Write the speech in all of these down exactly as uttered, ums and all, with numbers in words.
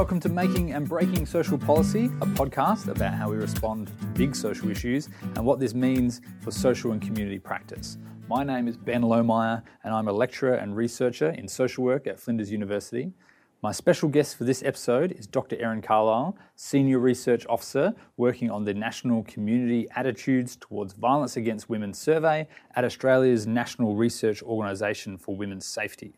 welcome to Making and Breaking Social Policy, a podcast about how we respond to big social issues and what this means for social and community practice. My name is Ben Lohmeyer and I'm a lecturer and researcher in social work at Flinders University. My special guest for this episode is Doctor Erin Carlisle, Senior Research Officer working on the National Community Attitudes Towards Violence Against Women survey at Australia's National Research Organisation for Women's Safety.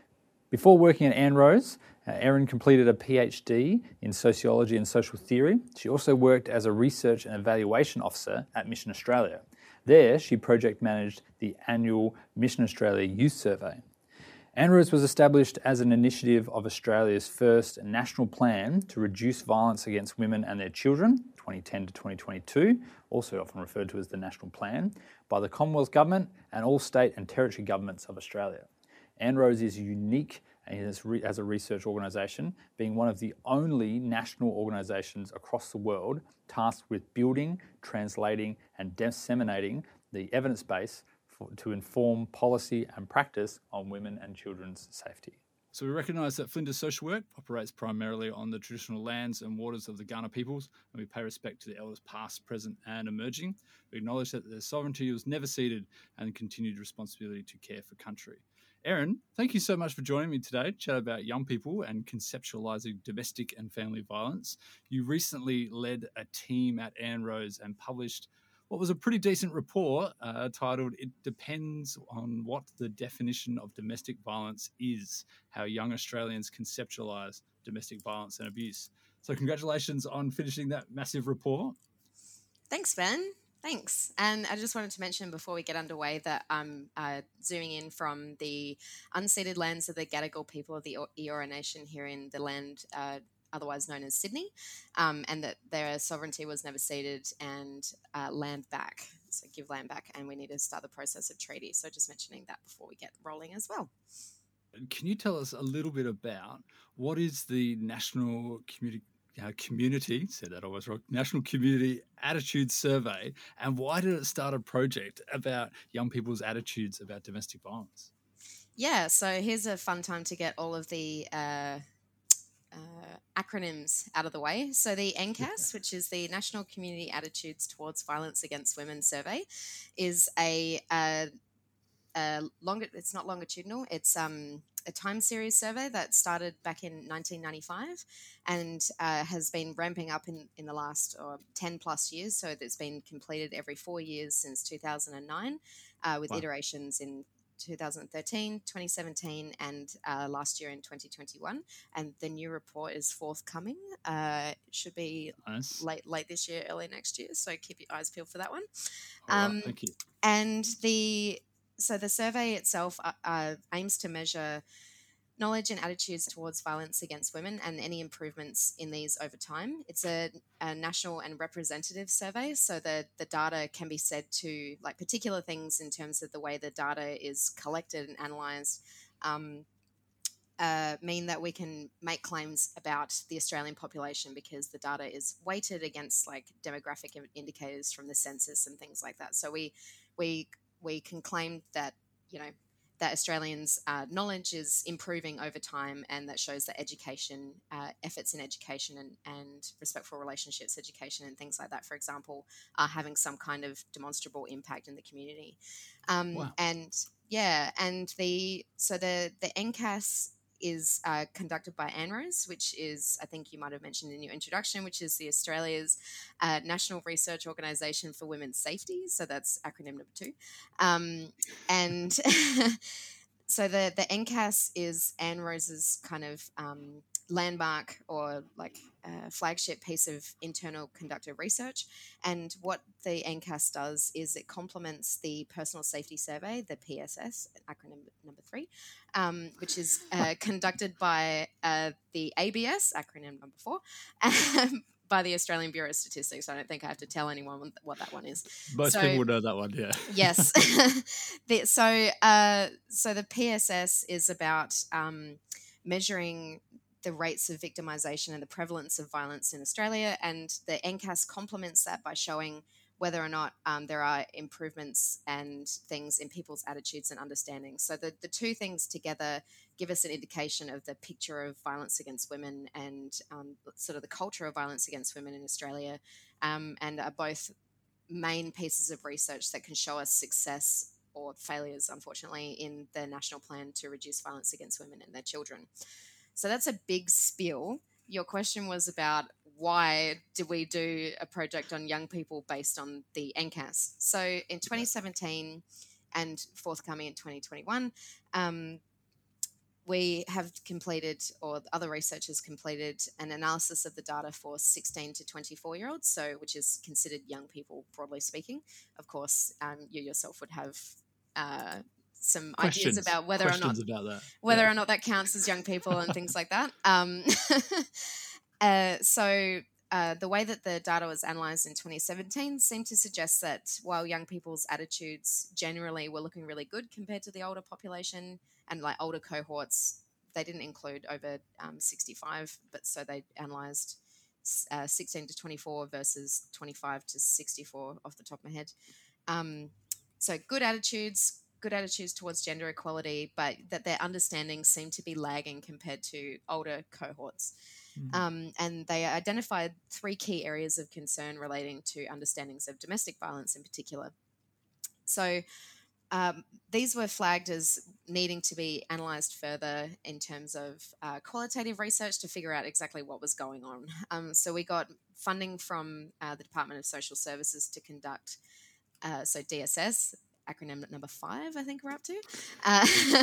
Before working at Anrose, uh, Erin completed a PhD in Sociology and Social Theory. She also worked as a Research and Evaluation Officer at Mission Australia. There, she project managed the annual Mission Australia Youth Survey. Anrose was established as an initiative of Australia's first national plan to reduce violence against women and their children, twenty ten to twenty twenty-two, also often referred to as the National Plan, by the Commonwealth Government and all state and territory governments of Australia. Anrose is unique as a research organisation, being one of the only national organisations across the world tasked with building, translating and disseminating the evidence base for, to inform policy and practice on women and children's safety. So we recognise that Flinders Social Work operates primarily on the traditional lands and waters of the Kaurna peoples, and we pay respect to the elders past, present and emerging. We acknowledge that their sovereignty was never ceded and continued responsibility to care for country. Erin, thank you so much for joining me today to chat about young people and conceptualising domestic and family violence. You recently led a team at Anrose and published what was a pretty decent report uh, titled "It Depends on What the Definition of Domestic Violence Is, How Young Australians Conceptualise Domestic Violence and Abuse." So congratulations on finishing that massive report. Thanks, Ben. Thanks. And I just wanted to mention before we get underway that I'm uh, zooming in from the unceded lands of the Gadigal people of the Eora Nation here in the land uh, otherwise known as Sydney, um, and that their sovereignty was never ceded and uh, land back. So give land back, and we need to start the process of treaty. So just mentioning that before we get rolling as well. Can you tell us a little bit about what is the National Community Uh, community, said that I was wrong, National Community Attitudes Survey, and why did it start a project about young people's attitudes about domestic violence? Yeah, so here's a fun time to get all of the uh, uh, acronyms out of the way. So the N C A S, which is the National Community Attitudes Towards Violence Against Women survey, is a, a, a longer. It's not longitudinal. It's um. a time series survey that started back in nineteen ninety-five and uh, has been ramping up in, in the last uh, ten plus years. So it's been completed every four years since two thousand nine uh, with wow. iterations in two thousand thirteen, twenty seventeen and uh, last year in twenty twenty-one. And the new report is forthcoming. Uh, it should be nice. late late this year, early next year. So keep your eyes peeled for that one. Um, right, thank you. And the So the survey itself uh, uh, aims to measure knowledge and attitudes towards violence against women and any improvements in these over time. It's a, a national and representative survey, so the, the data can be said to, like particular things in terms of the way the data is collected and analysed, um, uh, mean that we can make claims about the Australian population because the data is weighted against like demographic indicators from the census and things like that. So we we we can claim that, you know, that Australians' uh, knowledge is improving over time, and that shows that education, uh, efforts in education and, and respectful relationships education and things like that, for example, are having some kind of demonstrable impact in the community. Um, wow. And yeah, and the so the the N C A S is uh, conducted by Anrose, which is, I think you might have mentioned in your introduction, which is the Australia's uh, National Research Organisation for Women's Safety. So that's acronym number two. Um, and so the, the N C A S is Anrose's kind of um, landmark or like uh, flagship piece of internal conducted research. And what the N C A S does is it complements the Personal Safety Survey, the P S S, acronym number three, um, which is uh, conducted by uh, the A B S, acronym number four, um, by the Australian Bureau of Statistics. I don't think I have to tell anyone what that one is. Most so, people know that one, yeah. Yes. the, so, uh, so the P S S is about um, measuring the rates of victimisation and the prevalence of violence in Australia, and the N C A S complements that by showing whether or not um, there are improvements and things in people's attitudes and understanding. So the, the two things together give us an indication of the picture of violence against women and um, sort of the culture of violence against women in Australia, um, and are both main pieces of research that can show us success or failures, unfortunately, in the national plan to reduce violence against women and their children. So that's a big spiel. Your question was about why did we do a project on young people based on the N C A S? So in twenty seventeen and forthcoming in twenty twenty-one, um, we have completed, or other researchers completed, an analysis of the data for sixteen to twenty-four year olds, so which is considered young people, broadly speaking. Of course, um, you yourself would have uh, some Questions. ideas about whether Questions or not about that. whether Yeah. or not that counts as young people and things like that. Um, uh, so uh, the way that the data was analysed in twenty seventeen seemed to suggest that while young people's attitudes generally were looking really good compared to the older population and like older cohorts, they didn't include over um, sixty-five, but so they analysed uh, sixteen to twenty-four versus twenty-five to sixty-four off the top of my head. Um, so good attitudes, good attitudes towards gender equality, but that their understanding seemed to be lagging compared to older cohorts. Mm. Um, and they identified three key areas of concern relating to understandings of domestic violence in particular. So um, these were flagged as needing to be analysed further in terms of uh, qualitative research to figure out exactly what was going on. Um, so we got funding from uh, the Department of Social Services to conduct, uh, so D S S, acronym number five, I think we're up to. Uh,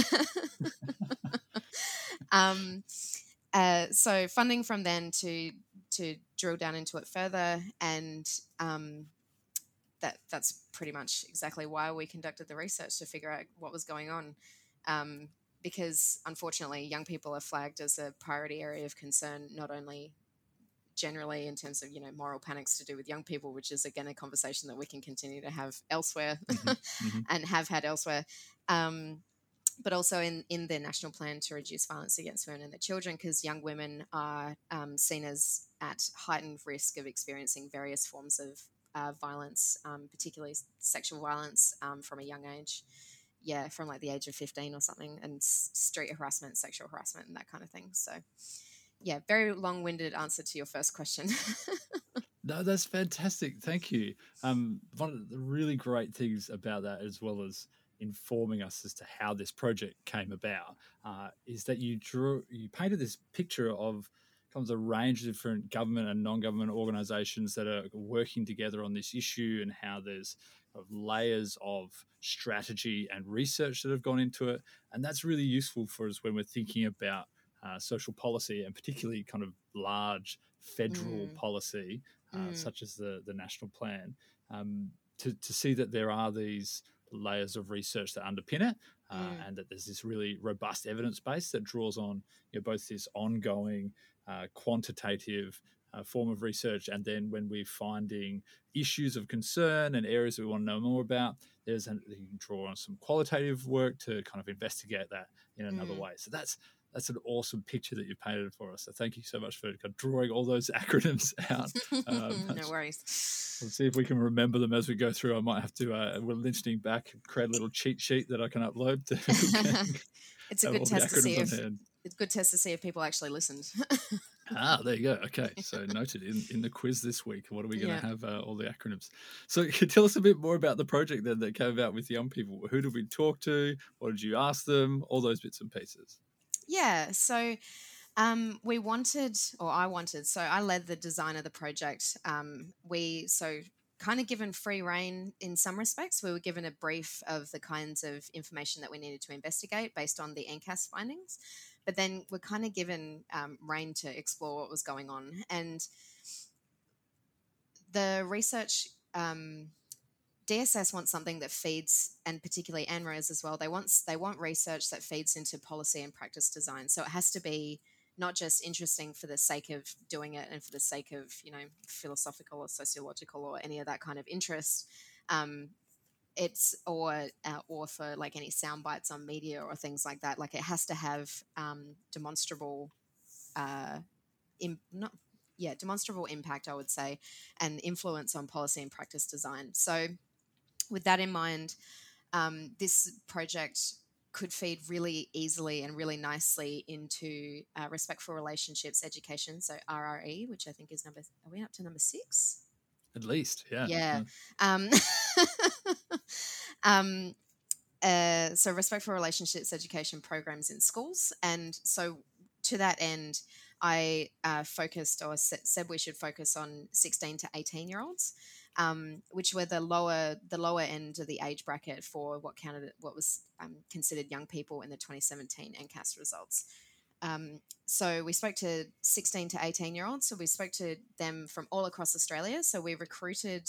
um, uh, so funding from then to to drill down into it further, and um, that that's pretty much exactly why we conducted the research, to figure out what was going on. Um, because unfortunately, young people are flagged as a priority area of concern, not only generally in terms of, you know, moral panics to do with young people, which is again a conversation that we can continue to have elsewhere mm-hmm, mm-hmm. and have had elsewhere, um, but also in, in the national plan to reduce violence against women and their children, because young women are um, seen as at heightened risk of experiencing various forms of uh, violence, um, particularly sexual violence um, from a young age. Yeah, from like the age of fifteen or something, and s- street harassment, sexual harassment, and that kind of thing. So, yeah, very long-winded answer to your first question. No, that's fantastic. Thank you. Um, one of the really great things about that, as well as informing us as to how this project came about, uh, is that you drew, you painted this picture of comes a range of different government and non-government organisations that are working together on this issue, and how there's of layers of strategy and research that have gone into it, and that's really useful for us when we're thinking about uh, social policy, and particularly kind of large federal mm. policy, uh, mm. such as the the national plan. Um, to to see that there are these layers of research that underpin it, uh, mm. and that there's this really robust evidence base that draws on, you know, both this ongoing uh, quantitative uh, form of research, and then when we're finding issues of concern and areas that we want to know more about, there's an, you can draw on some qualitative work to kind of investigate that in another mm. way. So that's that's an awesome picture that you painted for us. So thank you so much for drawing all those acronyms out. Um, no worries. Let's see if we can remember them as we go through. I might have to, uh, we're listening back, create a little cheat sheet that I can upload. To It's a good test to see if it's a good test to see if people actually listened. Ah, there you go. Okay, so noted in, in the quiz this week. What are we going to yeah. have? Uh, all the acronyms. So, can you tell us a bit more about the project then that came about with young people? Who did we talk to? What did you ask them? All those bits and pieces. Yeah, so um, we wanted, or I wanted, so I led the design of the project. Um, we, so kind of given free rein in some respects. We were given a brief of the kinds of information that we needed to investigate based on the N C A S findings, but then we're kind of given um, rein to explore what was going on. And the research... Um, D S S wants something that feeds, and particularly ANRES as well, they want they want research that feeds into policy and practice design. So it has to be not just interesting for the sake of doing it and for the sake of, you know, philosophical or sociological or any of that kind of interest. Um, it's or uh, or for like any sound bites on media or things like that. Like it has to have um, demonstrable, uh, in, not yeah, demonstrable impact, I would say, and influence on policy and practice design. So with that in mind, um, this project could feed really easily and really nicely into uh, respectful relationships education, so R R E, which I think is number, are we up to number six? At least, yeah. Yeah. Um, um, uh, so respectful relationships education programs in schools. And so to that end, I uh, focused or said we should focus on sixteen to eighteen year olds, um, which were the lower the lower end of the age bracket for what counted what was um, considered young people in the twenty seventeen N C A S results. Um, so we spoke to sixteen to eighteen year olds. So we spoke to them from all across Australia. So we recruited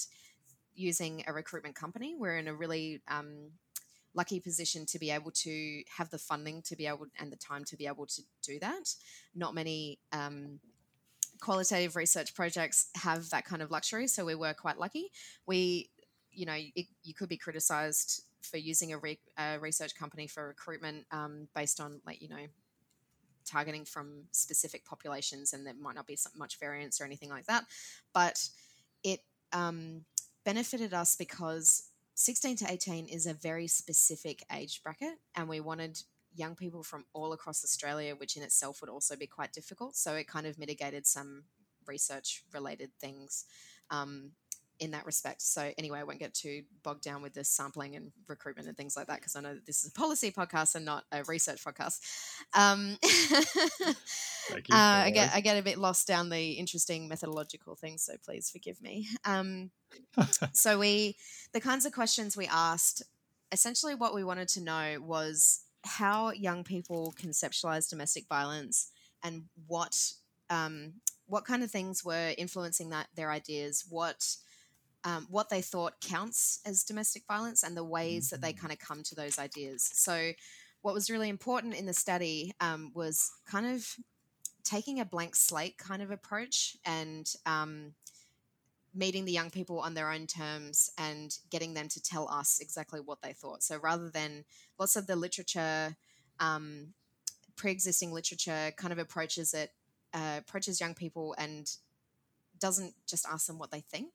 using a recruitment company. We're in a really um, lucky position to be able to have the funding to be able and the time to be able to do that. Not many um, qualitative research projects have that kind of luxury, so we were quite lucky. We, you know, it, you could be criticised for using a, re, a research company for recruitment um, based on, like, you know, targeting from specific populations, and there might not be so much variance or anything like that. But it um, benefited us because sixteen to eighteen is a very specific age bracket, and we wanted young people from all across Australia, which in itself would also be quite difficult. So it kind of mitigated some research-related things um, in that respect. So anyway, I won't get too bogged down with the sampling and recruitment and things like that, because I know that this is a policy podcast and not a research podcast. Um, Thank you. uh, I get I get a bit lost down the interesting methodological things, so please forgive me. Um, so we, the kinds of questions we asked, essentially what we wanted to know was how young people conceptualize domestic violence, and what um, what kind of things were influencing that their ideas, what um, what they thought counts as domestic violence, and the ways that they kind of come to those ideas. So what was really important in the study um, was kind of taking a blank slate kind of approach, and um, meeting the young people on their own terms and getting them to tell us exactly what they thought. So rather than lots of the literature, um, pre-existing literature kind of approaches it, uh, approaches young people and doesn't just ask them what they think,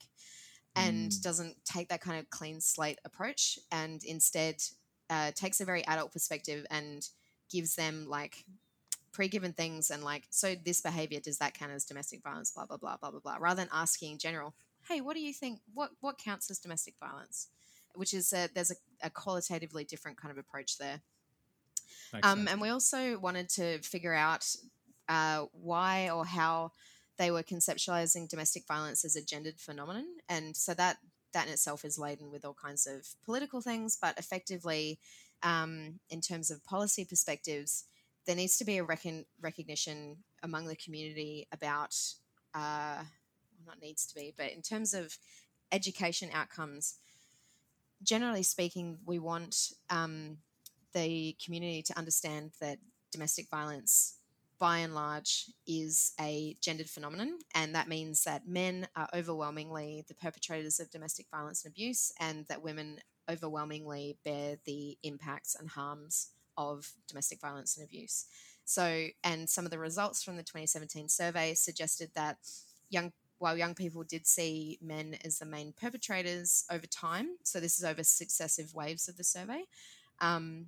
and Mm. doesn't take that kind of clean slate approach, and instead uh, takes a very adult perspective and gives them like pre-given things and like, so this behavior, does that count as domestic violence, blah, blah, blah, blah, blah, blah, rather than asking in general, hey, what do you think, what what counts as domestic violence? Which is, a, there's a, a qualitatively different kind of approach there. Makes Um, sense. and we also wanted to figure out uh, why or how they were conceptualizing domestic violence as a gendered phenomenon. And so that that in itself is laden with all kinds of political things, but effectively, um, in terms of policy perspectives, there needs to be a recon- recognition among the community about, uh, well, not needs to be, but in terms of education outcomes, generally speaking, we want um, the community to understand that domestic violence, by and large, is a gendered phenomenon, and that means that men are overwhelmingly the perpetrators of domestic violence and abuse, and that women overwhelmingly bear the impacts and harms of domestic violence and abuse. So, and some of the results from the twenty seventeen survey suggested that young while young people did see men as the main perpetrators over time, so this is over successive waves of the survey, um,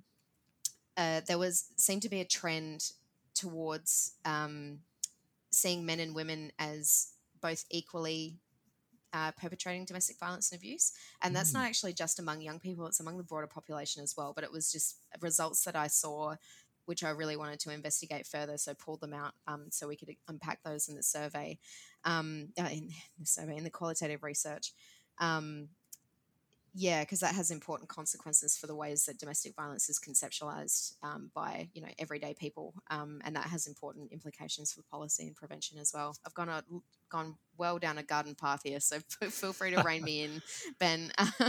uh, there was seemed to be a trend towards um, seeing men and women as both equally uh, perpetrating domestic violence and abuse. And that's Mm. not actually just among young people, it's among the broader population as well. But it was just results that I saw, which I really wanted to investigate further, so pulled them out um, so we could unpack those in the survey, um, uh, in the survey, in the qualitative research. Um, yeah, because that has important consequences for the ways that domestic violence is conceptualized um, by, you know, everyday people, um, and that has important implications for policy and prevention as well. I've gone a, gone well down a garden path here, so feel free to rein me in, Ben.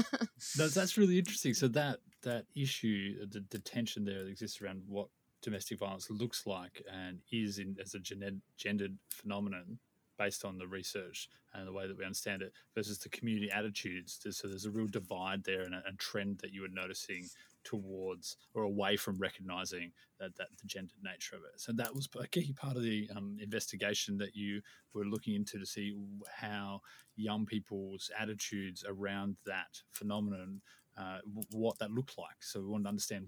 No, that's really interesting. So that that issue, the, the tension there that exists around what domestic violence looks like and is in as a gen- gendered phenomenon, based on the research and the way that we understand it, versus the community attitudes. So there's a real divide there and a, a trend that you were noticing towards or away from recognizing that, that the gendered nature of it. So that was a key part of the um, investigation that you were looking into to see how young people's attitudes around that phenomenon, uh, what that looked like. So we wanted to understand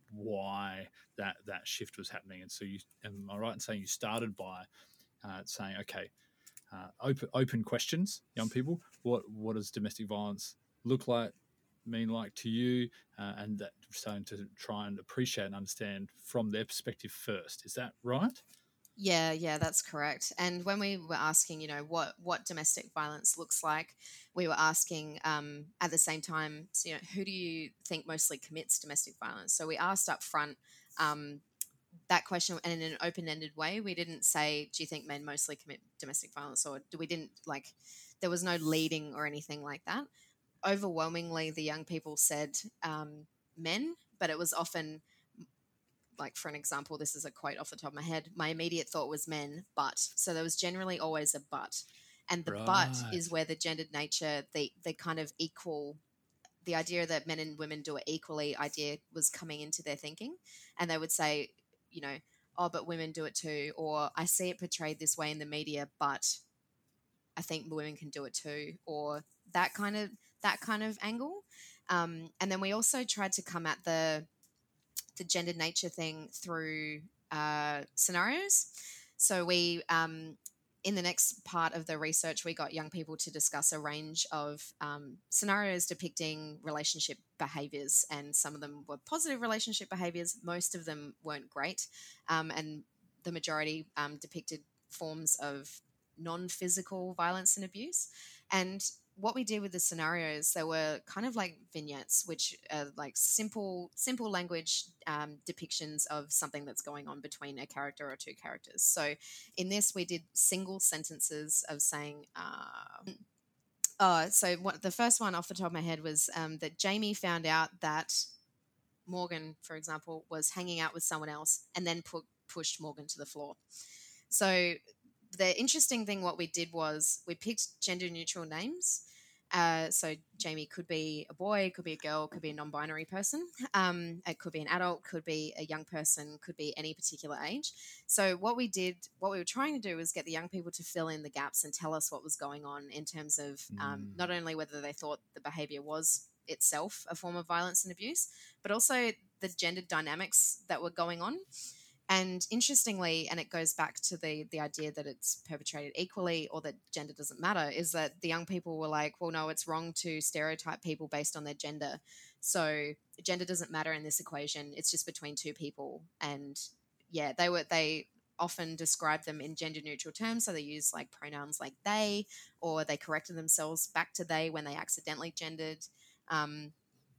why that that shift was happening. And so you, am I right in saying you started by uh, saying, okay, uh, open open questions, young people, what what does domestic violence look like, mean like to you, uh, and that starting to try and appreciate and understand from their perspective first. Is that right? Yeah, yeah, that's correct. And when we were asking, you know, what what domestic violence looks like, we were asking um, at the same time, so, you know, who do you think mostly commits domestic violence? So we asked up front um, that question, and in an open-ended way. We didn't say, do you think men mostly commit domestic violence, or do we didn't like, there was no leading or anything like that. Overwhelmingly, the young people said um, men, but it was often, like, for an example, this is a quote off the top of my head, my immediate thought was men, but. So there was generally always a but. And the Right. but is where the gendered nature, the, the kind of equal, the idea that men and women do it equally idea was coming into their thinking. And they would say, you know, oh, but women do it too. Or I see it portrayed this way in the media, but I think women can do it too. Or that kind of, that kind of angle. Um, and then we also tried to come at the, the gendered nature thing through uh, scenarios. So we, um, in the next part of the research, we got young people to discuss a range of um, scenarios depicting relationship behaviors, and some of them were positive relationship behaviors. Most of them weren't great, um, and the majority um, depicted forms of non-physical violence and abuse. And what we did with the scenarios, they were kind of like vignettes, which are like simple, simple language um, depictions of something that's going on between a character or two characters. So in this, we did single sentences of saying, uh, oh, so what, the first one off the top of my head was um, that Jamie found out that Morgan, for example, was hanging out with someone else and then put, pushed Morgan to the floor. So the interesting thing, what we did was we picked gender neutral names. Uh, so Jamie could be a boy, could be a girl, could be a non-binary person. Um, it could be an adult, could be a young person, could be any particular age. So what we did, what we were trying to do was get the young people to fill in the gaps and tell us what was going on in terms of um, Mm. not only whether they thought the behavior was itself a form of violence and abuse, but also the gender dynamics that were going on. And interestingly, and it goes back to the the idea that it's perpetrated equally or that gender doesn't matter, is that the young people were like, well, no, it's wrong to stereotype people based on their gender. So gender doesn't matter in this equation. It's just between two people. And yeah, they were they often describe them in gender neutral terms. So they use like pronouns like they, or they corrected themselves back to they when they accidentally gendered. Um,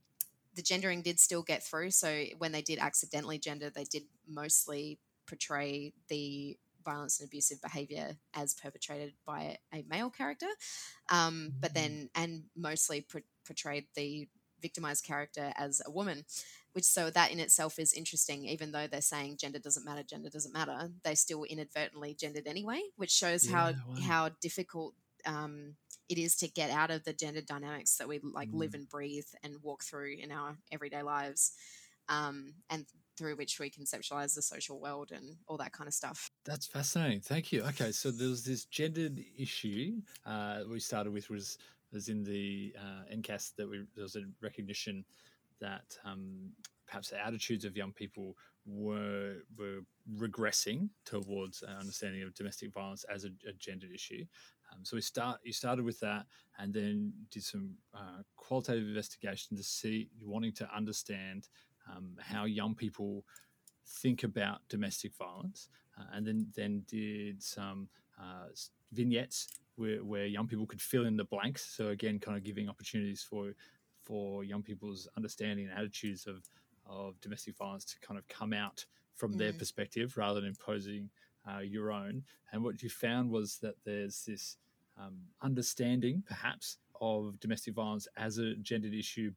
The gendering did still get through. So when they did accidentally gender, they did mostly portray the violence and abusive behavior as perpetrated by a male character. Um, but then, and mostly pr- portrayed the victimized character as a woman, which, so that in itself is interesting. Even though they're saying gender doesn't matter, gender doesn't matter, they still inadvertently gendered anyway, which shows Yeah, how, wow. how difficult, um, it is to get out of the gender dynamics that we like Mm. live and breathe and walk through in our everyday lives, um, and through which we conceptualize the social world and all that kind of stuff. That's fascinating. Thank you. Okay, so there was this gendered issue uh, we started with was was in the uh, N C A S that we there was a recognition that um, perhaps the attitudes of young people were were regressing towards an understanding of domestic violence as a, a gendered issue. Um, so we start you started with that, and then did some uh, qualitative investigation to see, wanting to understand um, how young people think about domestic violence, uh, and then then did some uh, vignettes where, where young people could fill in the blanks. So again, kind of giving opportunities for for young people's understanding and attitudes of of domestic violence to kind of come out from Mm. their perspective rather than imposing uh, your own. And what you found was that there's this um, understanding, perhaps, of domestic violence as a gendered issue,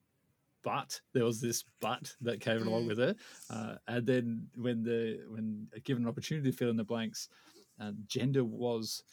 but there was this but that came Mm. along with it. Uh, and then when the when given an opportunity to fill in the blanks, uh, gender was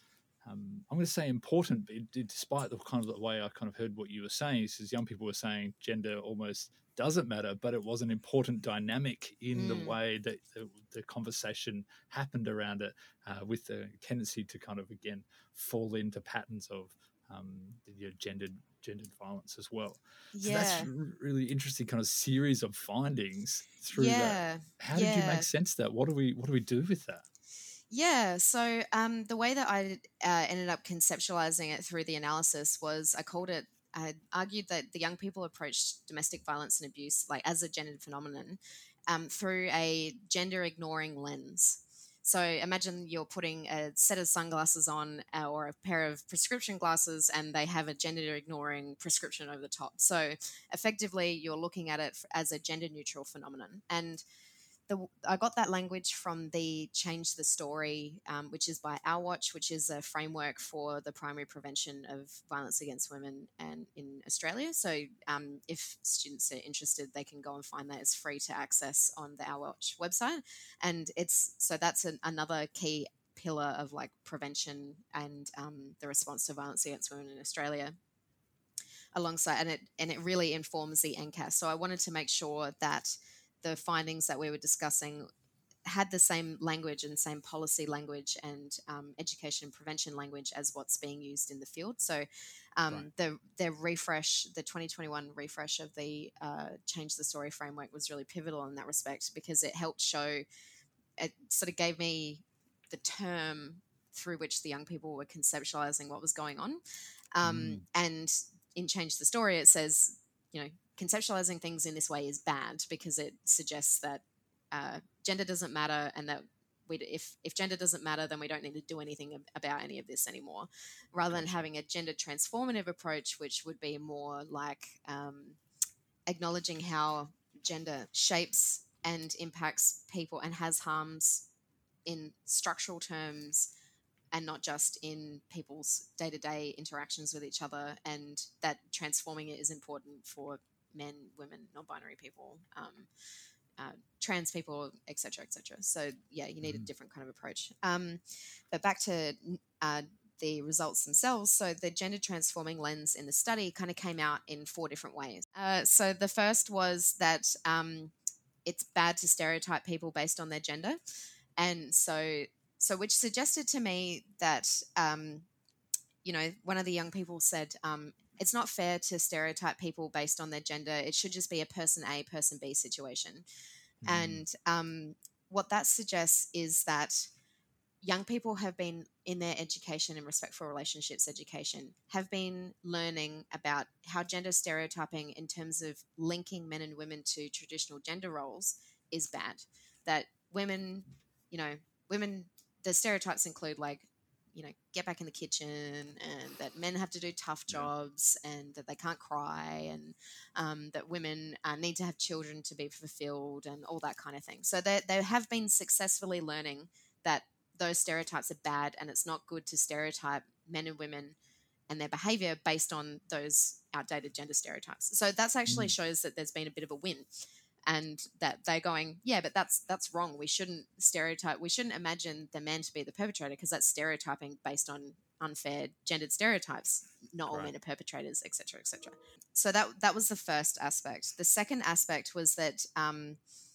um, I'm going to say important, but it, despite the kind of the way I kind of heard what you were saying, is young people were saying gender almost doesn't matter, but it was an important dynamic in Mm. the way that the, the conversation happened around it, uh, with the tendency to kind of, again, fall into patterns of um, you know, gendered gendered violence as well. So Yeah. that's a really interesting kind of series of findings through Yeah. that. How did you Yeah. make sense of that? What do we what do we do with that? Yeah, so um, the way that I uh, ended up conceptualizing it through the analysis was I called it, I argued that the young people approached domestic violence and abuse like as a gendered phenomenon um, through a gender ignoring lens. So imagine you're putting a set of sunglasses on uh, or a pair of prescription glasses and they have a gender ignoring prescription over the top. So effectively you're looking at it as a gender neutral phenomenon. And The, I got that language from the Change the Story, um, which is by Our Watch, which is a framework for the primary prevention of violence against women and in Australia. So um, if students are interested, they can go and find that. It's free to access on the Our Watch website. And it's so that's an, another key pillar of like prevention and um, the response to violence against women in Australia alongside, and it, and it really informs the N C A S. So I wanted to make sure that the findings that we were discussing had the same language and same policy language and um, education and prevention language as what's being used in the field. So um, Right. the the refresh, the twenty twenty-one refresh of the uh, Change the Story framework was really pivotal in that respect because it helped show, it sort of gave me the term through which the young people were conceptualizing what was going on. Um, Mm. And in Change the Story, it says, you know, conceptualizing things in this way is bad because it suggests that uh, gender doesn't matter and that we, if, if gender doesn't matter, then we don't need to do anything ab- about any of this anymore, rather than Gotcha. having a gender transformative approach, which would be more like um, acknowledging how gender shapes and impacts people and has harms in structural terms and not just in people's day-to-day interactions with each other, and that transforming it is important for men, women, non-binary people, um, uh, trans people, et cetera, et cetera. So, yeah, you need a Mhm. different kind of approach. Um, but back to uh, the results themselves. So the gender transforming lens in the study kind of came out in four different ways. Uh, so the first was that um, it's bad to stereotype people based on their gender. And so, so which suggested to me that, um, you know, one of the young people said, um, it's not fair to stereotype people based on their gender. It should just be a person A, person B situation. Mm. And um, what that suggests is that young people have been in their education and respectful relationships education have been learning about how gender stereotyping in terms of linking men and women to traditional gender roles is bad. That women, you know, women, the stereotypes include like, you know, get back in the kitchen, and that men have to do tough Yeah. jobs, and that they can't cry, and um, that women uh, need to have children to be fulfilled, and all that kind of thing. So they they have been successfully learning that those stereotypes are bad, and it's not good to stereotype men and women and their behavior based on those outdated gender stereotypes. So that's actually Mm. shows that there's been a bit of a win, and that they're going, yeah, but that's that's wrong. We shouldn't stereotype. We shouldn't imagine the man to be the perpetrator because that's stereotyping based on unfair gendered stereotypes. Not all Right. men are perpetrators, et cetera, et cetera. So that that was the first aspect. The second aspect was that um,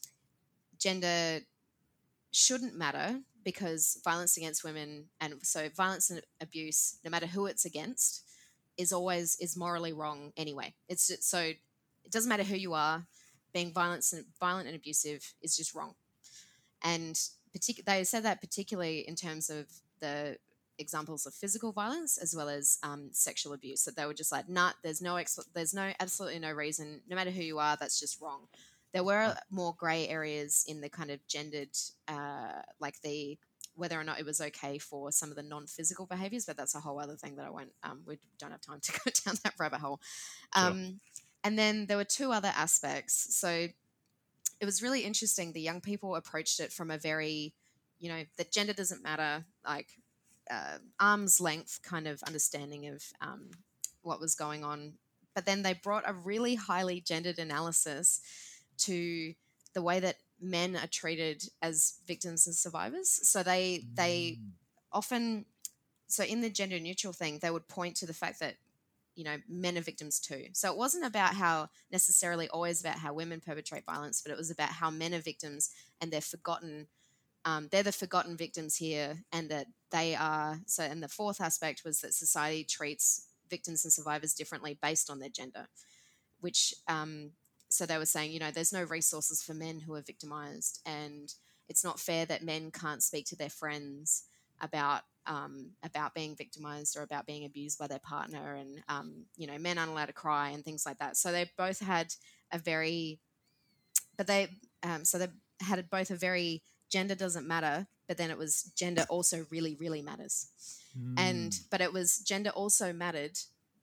gender shouldn't matter because violence against women, and so violence and abuse, no matter who it's against, is always is morally wrong anyway. It's just, so it doesn't matter who you are, being violent and violent and abusive is just wrong. And partic- they said that particularly in terms of the examples of physical violence as well as um, sexual abuse. That they were just like, nah, there's no ex- there's no absolutely no reason. No matter who you are, that's just wrong. There were more grey areas in the kind of gendered, uh, like the whether or not it was okay for some of the non-physical behaviours, but that's a whole other thing that I won't. Um, we don't have time to go down that rabbit hole. Um, Sure. And then there were two other aspects. So it was really interesting. The young people approached it from a very, you know, that gender doesn't matter, like uh, arm's length kind of understanding of um, what was going on. But then they brought a really highly gendered analysis to the way that men are treated as victims and survivors. So they they Mm. often so in the gender neutral thing, they would point to the fact that, you know, men are victims too. So it wasn't about how necessarily always about how women perpetrate violence, but it was about how men are victims and they're forgotten. Um, they're the forgotten victims here, and that they are. So, and the fourth aspect was that society treats victims and survivors differently based on their gender, which, um, so they were saying, you know, there's no resources for men who are victimized, and it's not fair that men can't speak to their friends about um, about being victimized or about being abused by their partner, and um, you know, men aren't allowed to cry and things like that. So they both had a very, but they, um, so they had both a very gender doesn't matter, but then it was gender also really, really matters, Mm. and but it was gender also mattered.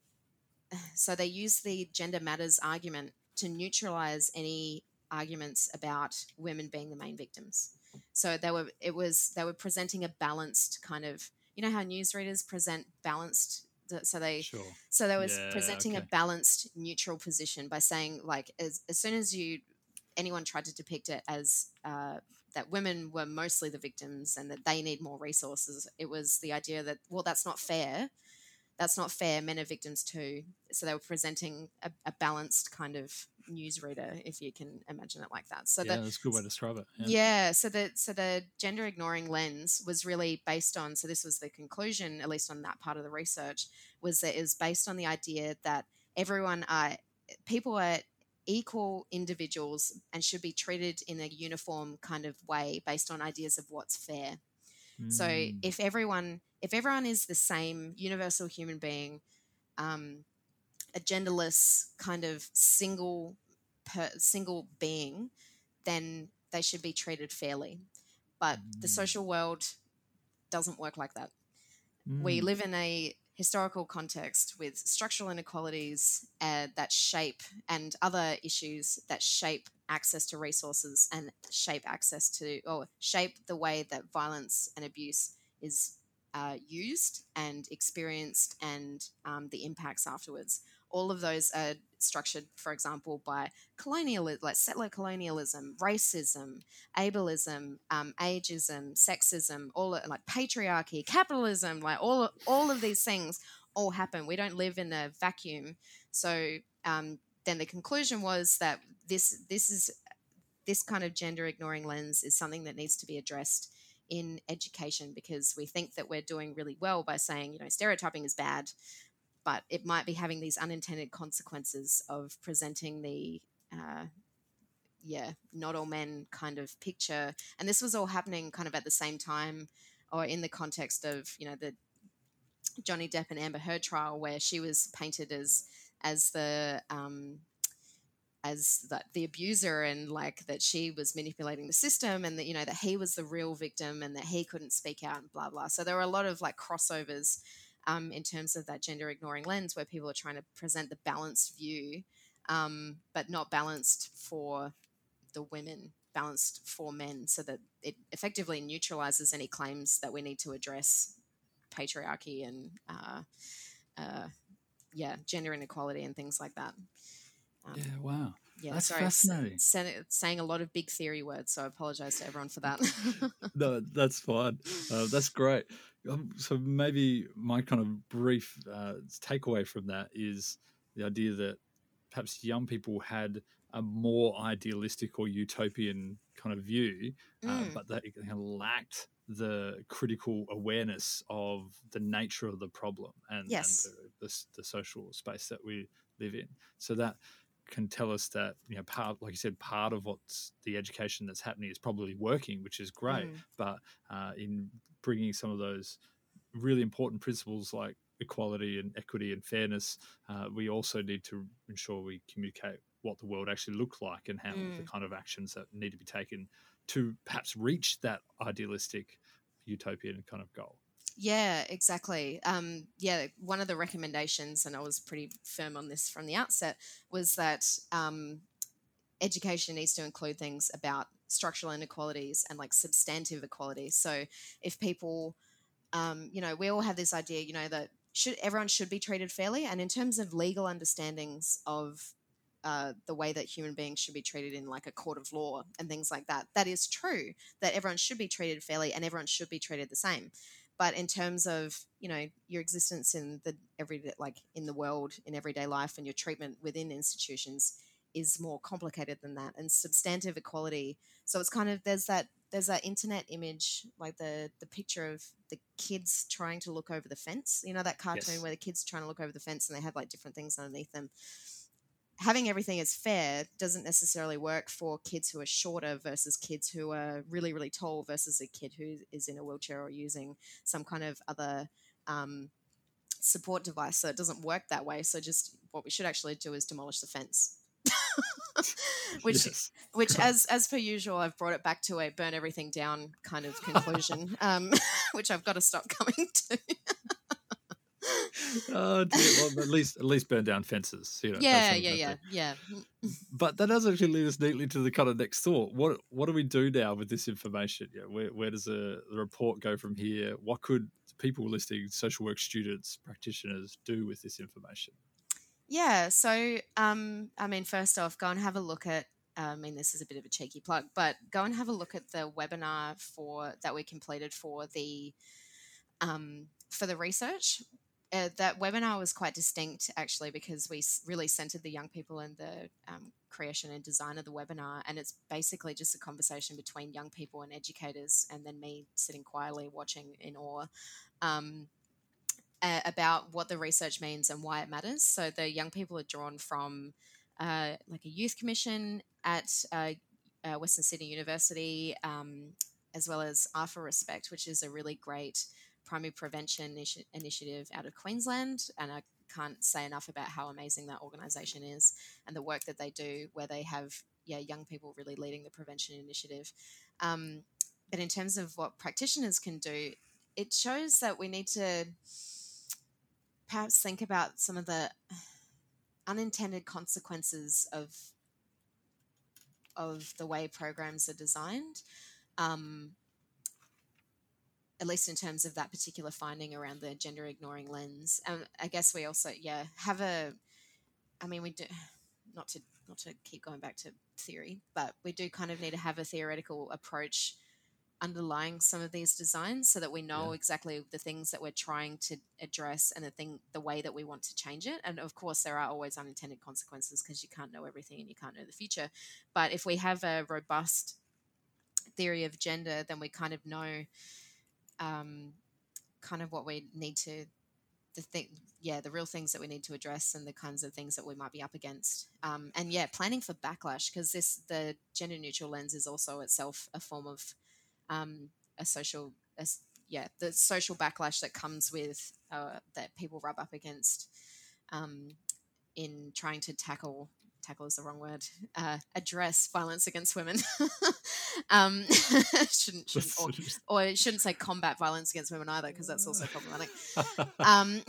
So they used the gender matters argument to neutralize any arguments about women being the main victims. So they were, it was, they were presenting a balanced kind of, you know how newsreaders present balanced, so they, Sure. so they was Yeah, presenting okay. a balanced neutral position by saying, like, as, as soon as you, anyone tried to depict it as uh, that women were mostly the victims and that they need more resources, it was the idea that, well, that's not fair. That's not fair. Men are victims too. So they were presenting a, a balanced kind of newsreader, if you can imagine it like that. So Yeah, the, that's a good way to describe it. Yeah. yeah. So the so the gender ignoring lens was really based on. So this was the conclusion, at least on that part of the research, was that it was based on the idea that everyone are people are equal individuals and should be treated in a uniform kind of way based on ideas of what's fair. So Mm. if everyone if everyone is the same universal human being, um, a genderless kind of single per, single being, then they should be treated fairly. But the Mm. social world doesn't work like that. Mm. We live in a historical context with structural inequalities uh, that shape, and other issues that shape access to resources and shape access to, or shape the way that violence and abuse is uh, used and experienced, and um, the impacts afterwards. All of those are structured, for example, by colonialism, like settler colonialism, racism, ableism, um, ageism, sexism, all like patriarchy, capitalism, like all all of these things all happen. We don't live in a vacuum. So um, then the conclusion was that this this is this kind of gender ignoring lens is something that needs to be addressed in education, because we think that we're doing really well by saying, you know, stereotyping is bad, but it might be having these unintended consequences of presenting the uh, yeah, not all men kind of picture. And this was all happening kind of at the same time, or in the context of, you know, the Johnny Depp and Amber Heard trial, where she was painted as as the um, as the, the abuser, and like that she was manipulating the system, and that, you know, that he was the real victim and that he couldn't speak out and blah blah. So there were a lot of like crossovers um, in terms of that gender ignoring lens, where people are trying to present the balanced view, um, but not balanced for the women, balanced for men, so that it effectively neutralizes any claims that we need to address patriarchy and uh, uh, yeah, gender inequality and things like that. Um, Yeah, wow. yeah, That's sorry, fascinating. s- sa- saying a lot of big theory words, so I apologize to everyone for that. No, that's fine. Uh, that's great. Um, so maybe my kind of brief uh, takeaway from that is the idea that perhaps young people had a more idealistic or utopian kind of view, uh, Mm. but they kind of lacked the critical awareness of the nature of the problem and, Yes. and the, the, the social space that we live in. So that can tell us that, you know, part, like you said, part of what's the education that's happening is probably working, which is great. Mm. But uh, in bringing some of those really important principles like equality and equity and fairness, uh, we also need to ensure we communicate what the world actually looks like and how Mm. the kind of actions that need to be taken to perhaps reach that idealistic utopian kind of goal. Yeah, exactly. Um, yeah, one of the recommendations, and I was pretty firm on this from the outset, was that um, education needs to include things about structural inequalities and like substantive equalities. So if people, um, you know, we all have this idea, you know, that should everyone should be treated fairly, and in terms of legal understandings of uh, the way that human beings should be treated in like a court of law and things like that, that is true, that everyone should be treated fairly and everyone should be treated the same. but in terms of, you know, your existence in the everyday, like in the world, in everyday life, and your treatment within institutions is more complicated than that. And substantive equality, so it's kind of, there's that there's that internet image, like the the picture of the kids trying to look over the fence, you know, that cartoon Yes. where the kids trying to look over the fence and they have like different things underneath them. Having everything as fair doesn't necessarily work for kids who are shorter versus kids who are really, really tall versus a kid who is in a wheelchair or using some kind of other um, support device. So it doesn't work that way. So just what we should actually do is demolish the fence. which, Yes. which as as per usual, I've brought it back to a burn everything down kind of conclusion, um, which I've got to stop coming to. Oh dear. Well, at least at least burn down fences. You know. Yeah, that's yeah, yeah, thing. yeah. But that does actually lead us neatly to the kind of next thought. What what do we do now with this information? Yeah, where where does the, the report go from here? What could people listening, social work students, practitioners, do with this information? Yeah, so um, I mean, first off, go and have a look at. I mean, this is a bit of a cheeky plug, but go and have a look at the webinar for that we completed for the um, for the research. Uh, that webinar was quite distinct, actually, because we s- really centered the young people in the um, creation and design of the webinar, and it's basically just a conversation between young people and educators, and then me sitting quietly watching in awe. Um, uh, about what the research means and why it matters. So the young people are drawn from uh, like a youth commission at uh, uh, Western Sydney University, um, as well as A R F A Respect, which is a really great primary prevention initi- initiative out of Queensland. And I can't say enough about how amazing that organisation is and the work that they do, where they have yeah young people really leading the prevention initiative. Um, but in terms of what practitioners can do, it shows that we need to perhaps think about some of the unintended consequences of of the way programs are designed, um, at least in terms of that particular finding around the gender ignoring lens. And I guess we also, yeah, have a. I mean, we do not to not to keep going back to theory, but we do kind of need to have a theoretical approach underlying some of these designs so that we know Yeah. exactly the things that we're trying to address and the thing the way that we want to change it. And of course there are always unintended consequences because you can't know everything and you can't know the future, but if we have a robust theory of gender, then we kind of know um, kind of what we need to the thing yeah the real things that we need to address and the kinds of things that we might be up against, um, and yeah planning for backlash, because this the gender neutral lens is also itself a form of um, a social, a, yeah, the social backlash that comes with uh, that people rub up against um, in trying to tackle tackle is the wrong word uh, address violence against women. um, shouldn't shouldn't or, or it shouldn't say combat violence against women either, because that's also problematic. um,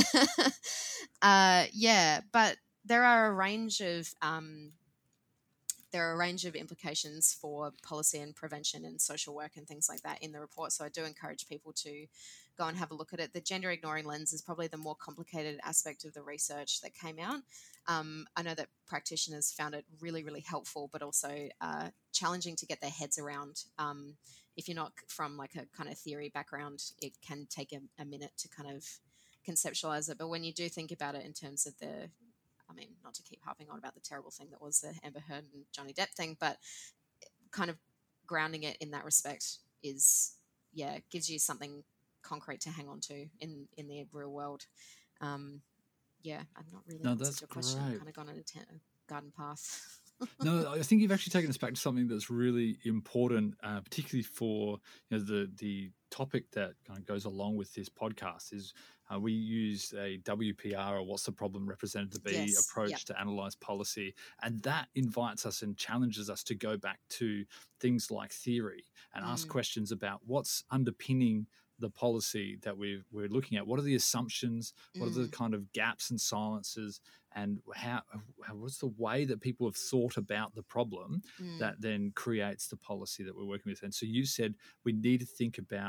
uh, yeah, but there are a range of um, there are a range of implications for policy and prevention and social work and things like that in the report. So I do encourage people to go and have a look at it. The gender ignoring lens is probably the more complicated aspect of the research that came out. Um, I know that practitioners found it really, really helpful, but also uh, challenging to get their heads around. Um, if you're not from like a kind of theory background, it can take a, a minute to kind of conceptualize it. But when you do think about it in terms of the I mean, not to keep harping on about the terrible thing that was the Amber Heard and Johnny Depp thing, but kind of grounding it in that respect is, yeah, gives you something concrete to hang on to in, in the real world. Um, yeah, I'm not really No, answered that's your question. great. I've kind of gone on a ten- garden path. No, I think you've actually taken us back to something that's really important, uh, particularly for you know, the the topic that kind of goes along with this podcast. Is uh, we use a W P R, or what's the problem represented to be, Yes, approach yep. to analyse policy, and that invites us and challenges us to go back to things like theory and ask Mm. questions about what's underpinning the policy that we're, we're looking at. What are the assumptions? What are the Mm. kind of gaps and silences? And how, how what's the way that people have thought about the problem Mm. that then creates the policy that we're working with? And so you said we need to think about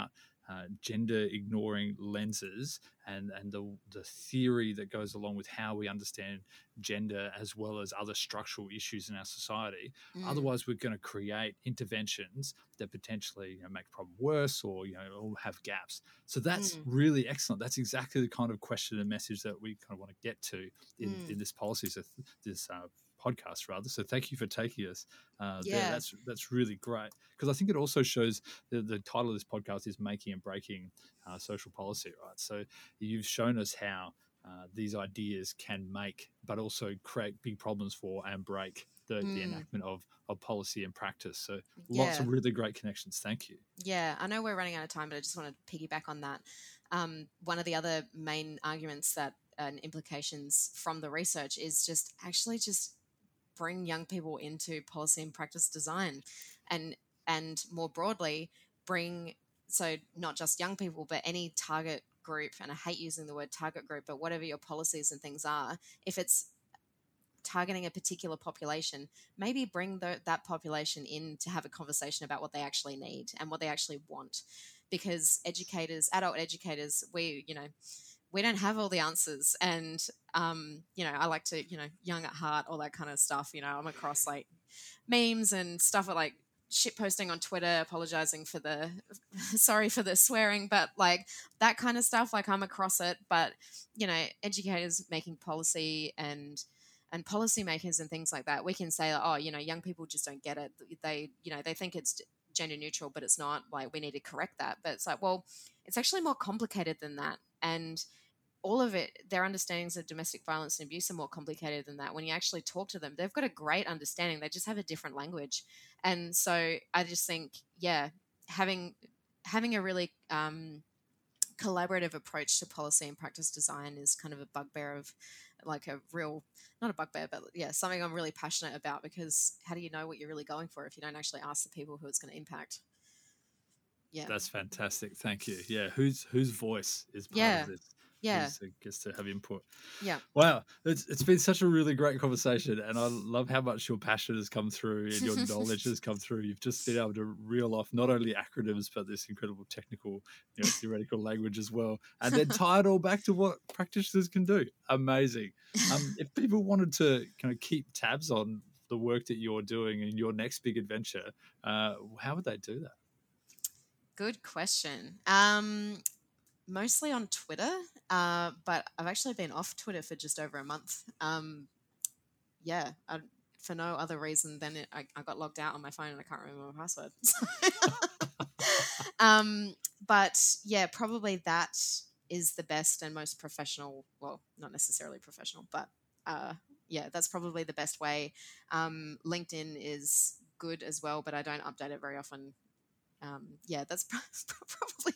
uh, gender-ignoring lenses and, and the, the theory that goes along with how we understand gender as well as other structural issues in our society. Mm. Otherwise, we're going to create interventions that potentially you know, make the problem worse or you know or have gaps. So that's mm. really excellent. That's exactly the kind of question and message that we kind of want to get to in, mm. in this policy, so this uh, podcast rather. So thank you for taking us uh, yeah. there. That's that's really great because I think it also shows the, the title of this podcast is Making and Breaking uh, Social Policy, right? So you've shown us how uh, these ideas can make but also create big problems for and break the, mm. the enactment of, of policy and practice. So lots yeah. of really great connections. Thank you. Yeah, I know we're running out of time, but I just want to piggyback on that. Um, one of the other main arguments that and implications from the research is just actually just bring young people into policy and practice design and and more broadly bring so not just young people but any target group, and I hate using the word target group, but whatever your policies and things are, if it's targeting a particular population, maybe bring the, that population in to have a conversation about what they actually need and what they actually want, because educators, adult educators, we you know we don't have all the answers. And, um, you know, I like to, you know, young at heart, all that kind of stuff. You know, I'm across like memes and stuff like shit posting on Twitter, apologizing for the, sorry for the swearing, but like that kind of stuff, like I'm across it. But, you know, educators making policy and, and policymakers and things like that, we can say, oh, you know, young people just don't get it. They, you know, they think it's gender neutral, but it's not. Like, we need to correct that. But it's like, well, it's actually more complicated than that. And all of it, their understandings of domestic violence and abuse are more complicated than that. When you actually talk to them, they've got a great understanding. They just have a different language. And so I just think, yeah, having having a really um, collaborative approach to policy and practice design is kind of a bugbear of like a real, not a bugbear, but yeah, something I'm really passionate about, because how do you know what you're really going for if you don't actually ask the people who it's going to impact? Yeah. That's fantastic. Thank you. Yeah. Whose whose voice is part yeah. of this? Yeah. Gets to have input. Yeah. Wow. It's it's been such a really great conversation, and I love how much your passion has come through and your knowledge has come through. You've just been able to reel off not only acronyms, but this incredible technical, you know, theoretical language as well, and then tie it all back to what practitioners can do. Amazing. Um, if people wanted to kind of keep tabs on the work that you're doing in your next big adventure, uh, how would they do that? Good question. Um, mostly on Twitter, uh, but I've actually been off Twitter for just over a month. Um, yeah, I, for no other reason than it, I, I got logged out on my phone and I can't remember my password. um, but yeah, probably that is the best and most professional. Well, not necessarily professional, but uh, yeah, that's probably the best way. Um, LinkedIn is good as well, but I don't update it very often. Um, yeah, that's probably.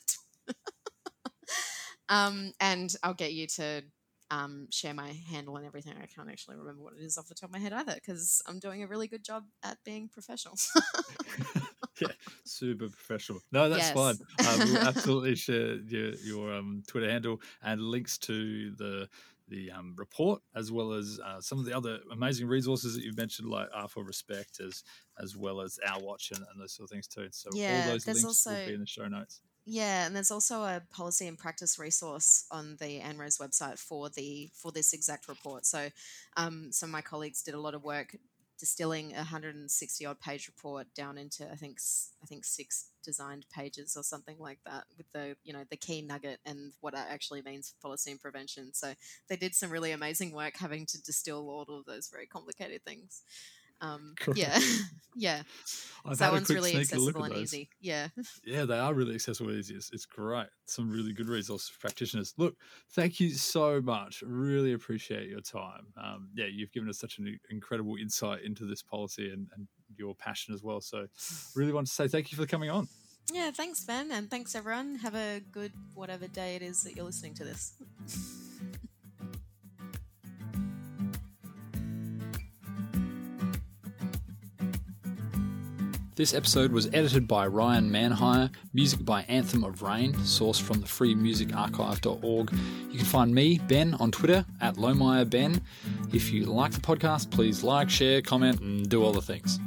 um, and I'll get you to um, share my handle and everything. I can't actually remember what it is off the top of my head either, because I'm doing a really good job at being professional. Yeah, super professional. No, that's yes. fine. Uh, we'll absolutely share your, your um, Twitter handle and links to the the um, report, as well as uh, some of the other amazing resources that you've mentioned, like R for Respect, as as well as Our Watch and, and those sort of things too. So yeah, all those links also, will be in the show notes. Yeah, and there's also a policy and practice resource on the ANRES website for the for this exact report. So um, some of my colleagues did a lot of work distilling a one hundred sixty odd page report down into I think I think six designed pages or something like that, with the you know the key nugget and what it actually means for policy and prevention. So they did some really amazing work having to distill all of those very complicated things. Um, yeah, yeah. I've so that one's really accessible and those. easy. Yeah, yeah, they are really accessible and easy. It's, it's great. Some really good resources for practitioners. Look, thank you so much. Really appreciate your time. Um, yeah, you've given us such an incredible insight into this policy and, and your passion as well. So, really want to say thank you for coming on. Yeah, thanks, Ben, and thanks everyone. Have a good whatever day it is that you're listening to this. This episode was edited by Ryan Manhire, music by Anthem of Rain, sourced from the free music archive dot org. You can find me, Ben, on Twitter, at LowmireBen. If you like the podcast, please like, share, comment, and do all the things.